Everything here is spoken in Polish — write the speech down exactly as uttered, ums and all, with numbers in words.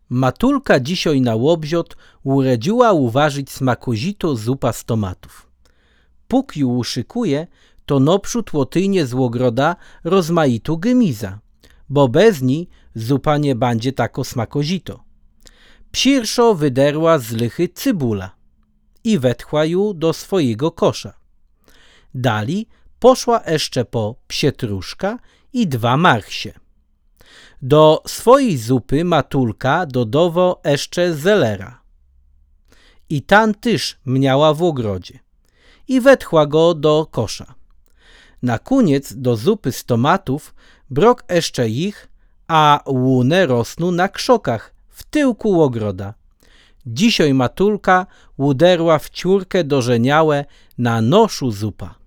Matulka dzisiaj na łobziot uredziła uważić smakozito zupa z tomatów. Póki ją uszykuje, to noprzód łotyjnie z łogroda rozmaitu gymiza, bo bez niej zupa nie będzie tako smakozito. Psirszo wyderła z lychy cybula i wetchła ją do swojego kosza. Dali poszła jeszcze po psietruszka i dwa marchsie. Do swojej zupy Matulka dodało jeszcze zelera. I tan tyż miała w ogrodzie. I wetchła go do kosza. Na koniec do zupy z tomatów brok jeszcze ich, a łune rosną na krzokach w tyłku ogroda. Dzisiaj Matulka uderła w ciurkę dożeniałe na noszu zupa.